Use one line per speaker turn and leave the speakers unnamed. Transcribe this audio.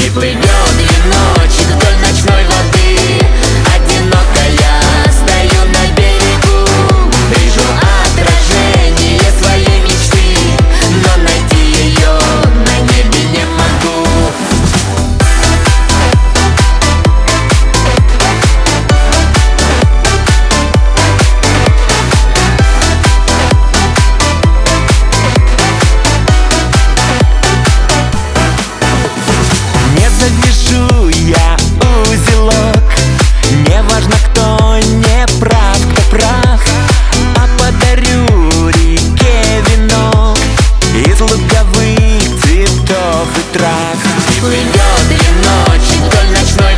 И плывет ночь вдоль ночной воды. Одинокая стою на берегу, вижу отражение своей мечты, но найти ее на небе не могу.
Не завяжу я узелок, не важно, кто не прав, кто прав, а подарю реке венок из луговых цветов и трав.
И плывет ли ночь вдоль ночной